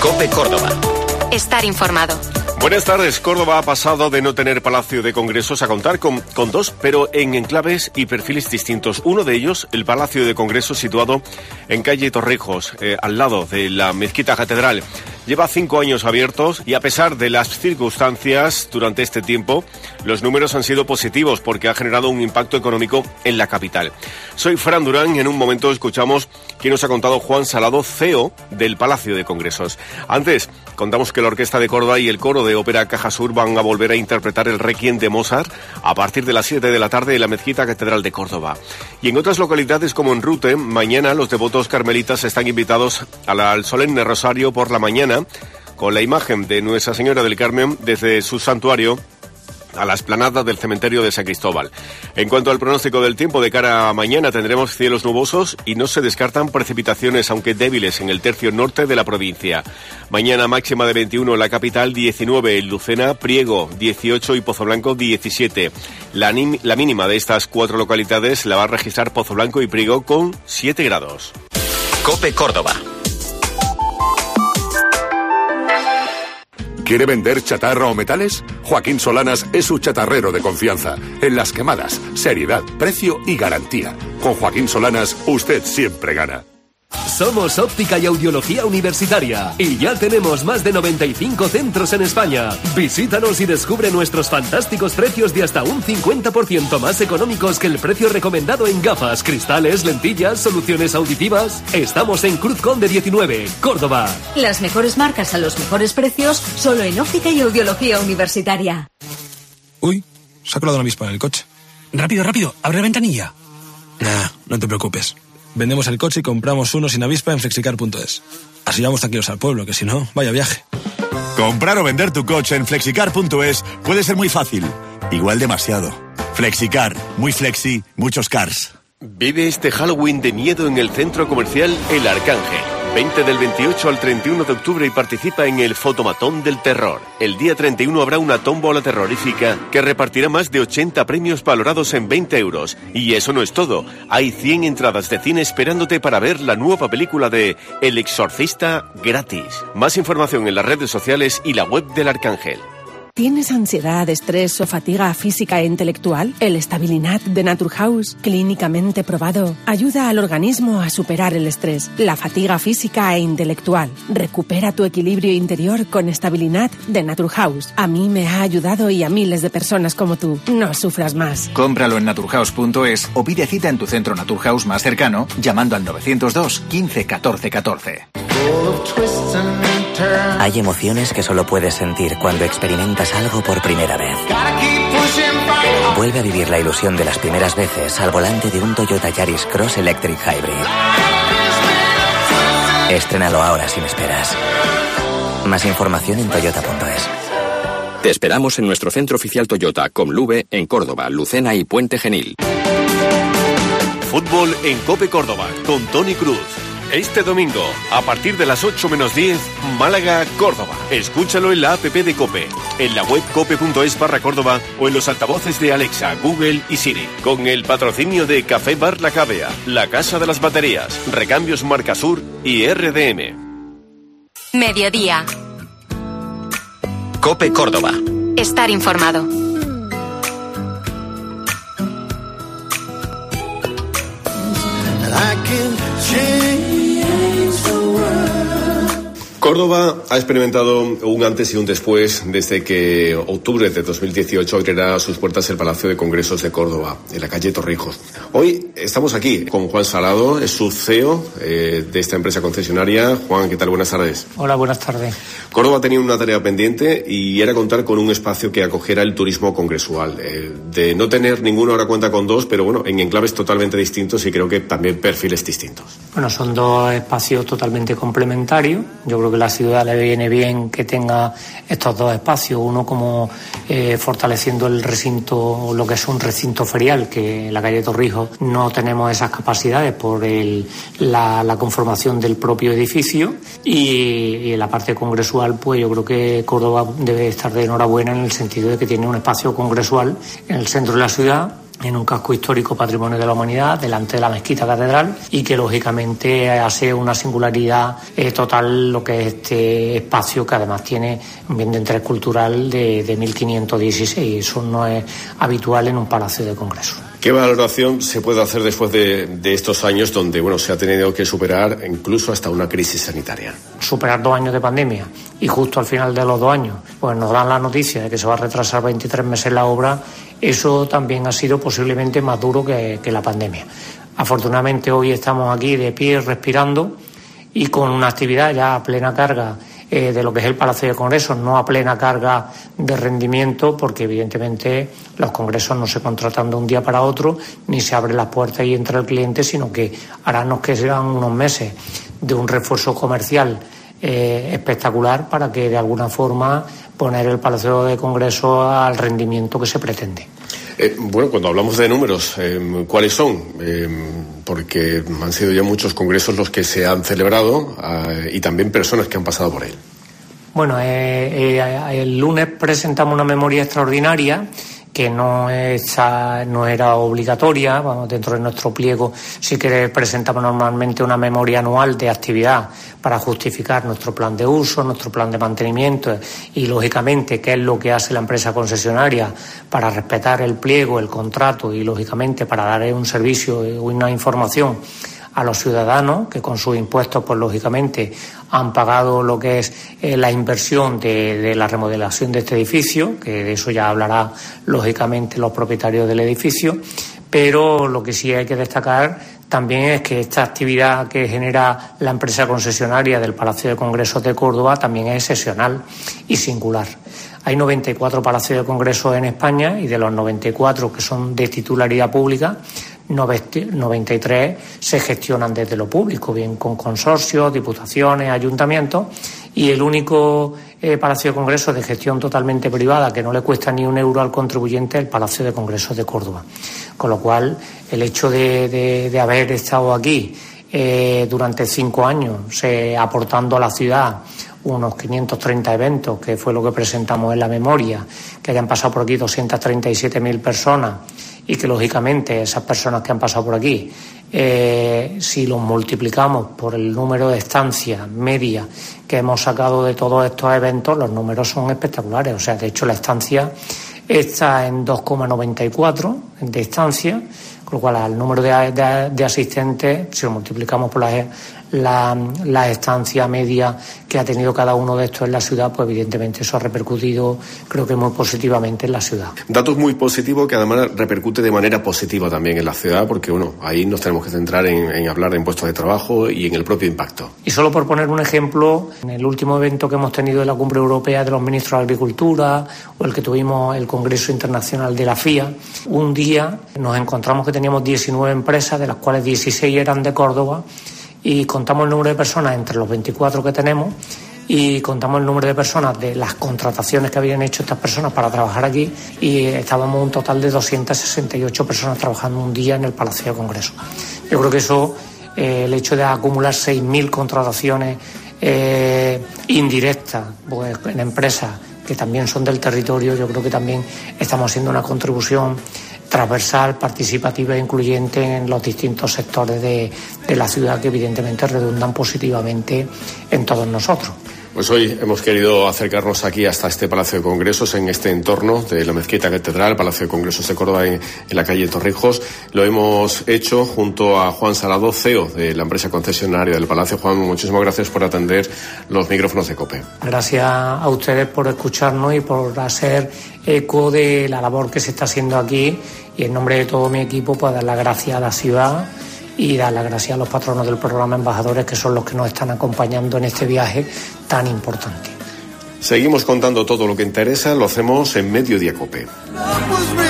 COPE Córdoba. Estar informado. Buenas tardes. Córdoba ha pasado de no tener Palacio de Congresos a contar con dos, pero en enclaves y perfiles distintos. Uno de ellos, el Palacio de Congresos, situado en calle Torrijos, al lado de la Mezquita Catedral. Lleva 5 años abiertos y, a pesar de las circunstancias durante este tiempo, los números han sido positivos porque ha generado un impacto económico en la capital. Soy Fran Durán y en un momento escuchamos que nos ha contado Juan Salado, CEO del Palacio de Congresos. Antes, contamos que la Orquesta de Córdoba y el Coro de Ópera Cajasur van a volver a interpretar el Requiem de Mozart a partir de las 7 de la tarde en la Mezquita Catedral de Córdoba. Y en otras localidades como en Rute, mañana los devotos carmelitas están invitados al solemne rosario por la mañana con la imagen de Nuestra Señora del Carmen desde su santuario a la explanada del cementerio de San Cristóbal. En cuanto al pronóstico del tiempo, de cara a mañana tendremos cielos nubosos y no se descartan precipitaciones, aunque débiles, en el tercio norte de la provincia. Mañana máxima de 21 en la capital, 19 en Lucena, Priego 18 y Pozoblanco 17. La mínima de estas 4 localidades la va a registrar Pozoblanco y Priego con 7 grados. COPE Córdoba. ¿Quiere vender chatarra o metales? Joaquín Solanas es su chatarrero de confianza. En las quemadas, seriedad, precio y garantía. Con Joaquín Solanas, usted siempre gana. Somos Óptica y Audiología Universitaria y ya tenemos más de 95 centros en España. Visítanos y descubre nuestros fantásticos precios de hasta un 50% más económicos que el precio recomendado en gafas, cristales, lentillas, soluciones auditivas. Estamos en Cruz Conde 19, Córdoba. Las mejores marcas a los mejores precios, solo en Óptica y Audiología Universitaria. Uy, se ha colado una avispa en el coche. Rápido, rápido, abre la ventanilla. Nah, no te preocupes. Vendemos el coche y compramos uno sin avispa en flexicar.es. Así vamos tranquilos al pueblo, que si no, vaya viaje. Comprar o vender tu coche en flexicar.es puede ser muy fácil. Igual demasiado. Flexicar, muy flexi, muchos cars. Vive este Halloween de miedo en el centro comercial El Arcángel. 20 del 28 al 31 de octubre y participa en el Fotomatón del Terror. El día 31 habrá una tómbola terrorífica que repartirá más de 80 premios valorados en 20 euros. Y eso no es todo. Hay 100 entradas de cine esperándote para ver la nueva película de El Exorcista gratis. Más información en las redes sociales y la web del Arcángel. ¿Tienes ansiedad, estrés o fatiga física e intelectual? El Stabilinat de Naturhaus, clínicamente probado, ayuda al organismo a superar el estrés, la fatiga física e intelectual. Recupera tu equilibrio interior con Stabilinat de Naturhaus. A mí me ha ayudado y a miles de personas como tú. No sufras más. Cómpralo en naturhaus.es o pide cita en tu centro Naturhaus más cercano llamando al 902 15 14 14. Hay emociones que solo puedes sentir cuando experimentas algo por primera vez. Vuelve a vivir la ilusión de las primeras veces al volante de un Toyota Yaris Cross Electric Hybrid. Estrénalo ahora sin esperas. Más información en toyota.es. Te esperamos en nuestro centro oficial Toyota, Comluve, en Córdoba, Lucena y Puente Genil. Fútbol en COPE Córdoba, con Tony Cruz. Este domingo, a partir de las 8 menos 10, Málaga-Córdoba. Escúchalo en la app de COPE, en la web cope.es/Córdoba o en los altavoces de Alexa, Google y Siri. Con el patrocinio de Café Bar La Cavea, La Casa de las Baterías, Recambios Marcasur y RDM. Mediodía. COPE Córdoba. Estar informado. Córdoba ha experimentado un antes y un después desde que octubre de 2018 abrirá sus puertas el Palacio de Congresos de Córdoba, en la calle Torrijos. Hoy estamos aquí con Juan Salado, es su CEO de esta empresa concesionaria. Juan, ¿qué tal? Buenas tardes. Hola, buenas tardes. Córdoba tenía una tarea pendiente y era contar con un espacio que acogiera el turismo congresual. De no tener ninguno, ahora cuenta con 2, pero bueno, en enclaves totalmente distintos y creo que también perfiles distintos. Bueno, son 2 espacios totalmente complementarios. Yo creo que la ciudad le viene bien que tenga estos 2 espacios, uno como fortaleciendo el recinto, lo que es un recinto ferial, que en la calle Torrijos no tenemos esas capacidades por la conformación del propio edificio, y en la parte congresual, pues yo creo que Córdoba debe estar de enhorabuena en el sentido de que tiene un espacio congresual en el centro de la ciudad, en un casco histórico Patrimonio de la Humanidad, delante de la Mezquita Catedral, y que lógicamente hace una singularidad total lo que es este espacio, que además tiene un bien de interés cultural de 1516. Eso no es habitual en un palacio de congresos. ¿Qué valoración se puede hacer después de estos años donde se ha tenido que superar incluso hasta una crisis sanitaria? Superar 2 años de pandemia y justo al final de los 2 años pues nos dan la noticia de que se va a retrasar 23 meses la obra. Eso también ha sido posiblemente más duro que la pandemia. Afortunadamente hoy estamos aquí de pie, respirando y con una actividad ya a plena carga de lo que es el Palacio de Congresos, no a plena carga de rendimiento, porque evidentemente los congresos no se contratan de un día para otro, ni se abren las puertas y entra el cliente, sino que ahora nos quedan unos meses de un refuerzo comercial espectacular para que de alguna forma poner el Palacio de Congresos al rendimiento que se pretende. Cuando hablamos de números, ¿cuáles son? Porque han sido ya muchos congresos los que se han celebrado y también personas que han pasado por él. Bueno, el lunes presentamos una memoria extraordinaria que no era obligatoria. Dentro de nuestro pliego sí que presentamos normalmente una memoria anual de actividad para justificar nuestro plan de uso, nuestro plan de mantenimiento y, lógicamente, qué es lo que hace la empresa concesionaria para respetar el pliego, el contrato y, lógicamente, para dar un servicio y una información a los ciudadanos que con sus impuestos, pues lógicamente han pagado lo que es la inversión de la remodelación de este edificio, que de eso ya hablará lógicamente los propietarios del edificio. Pero lo que sí hay que destacar también es que esta actividad que genera la empresa concesionaria del Palacio de Congresos de Córdoba también es excepcional y singular. Hay 94 palacios de congresos en España y de los 94 que son de titularidad pública, 93 se gestionan desde lo público, bien con consorcios, diputaciones, ayuntamientos, y el único Palacio de Congresos de gestión totalmente privada que no le cuesta ni un euro al contribuyente es el Palacio de Congresos de Córdoba. Con lo cual, el hecho de haber estado aquí durante 5 años aportando a la ciudad unos 530 eventos, que fue lo que presentamos en la memoria, que hayan pasado por aquí 237.000 personas y que, lógicamente, esas personas que han pasado por aquí, si los multiplicamos por el número de estancias medias que hemos sacado de todos estos eventos, los números son espectaculares. O sea, de hecho, la estancia está en 2,94 de estancia, con lo cual al número de asistentes, si lo multiplicamos por la estancia media que ha tenido cada uno de estos en la ciudad, pues evidentemente eso ha repercutido, creo que muy positivamente en la ciudad. Datos muy positivos que además repercute de manera positiva también en la ciudad, porque ahí nos tenemos que centrar en hablar de puestos de trabajo y en el propio impacto. Y solo por poner un ejemplo, en el último evento que hemos tenido en la Cumbre Europea de los Ministros de Agricultura o el que tuvimos el Congreso Internacional de la FIA, un día nos encontramos que teníamos 19 empresas, de las cuales 16 eran de Córdoba, y contamos el número de personas entre los 24 que tenemos y contamos el número de personas de las contrataciones que habían hecho estas personas para trabajar aquí, y estábamos un total de 268 personas trabajando un día en el Palacio de Congresos. Yo creo que eso, el hecho de acumular 6.000 contrataciones indirectas pues, en empresas que también son del territorio, yo creo que también estamos haciendo una contribución transversal, participativa e incluyente en los distintos sectores de la ciudad, que evidentemente redundan positivamente en todos nosotros. Pues hoy hemos querido acercarnos aquí hasta este Palacio de Congresos, en este entorno de la Mezquita Catedral, Palacio de Congresos de Córdoba, en la calle Torrijos. Lo hemos hecho junto a Juan Salado, CEO de la empresa concesionaria del Palacio. Juan, muchísimas gracias por atender los micrófonos de COPE. Gracias a ustedes por escucharnos y por hacer eco de la labor que se está haciendo aquí, y en nombre de todo mi equipo pues dar las gracias a la ciudad y dar las gracias a los patronos del programa Embajadores, que son los que nos están acompañando en este viaje tan importante. Seguimos contando todo lo que interesa, lo hacemos en Mediodía COPE.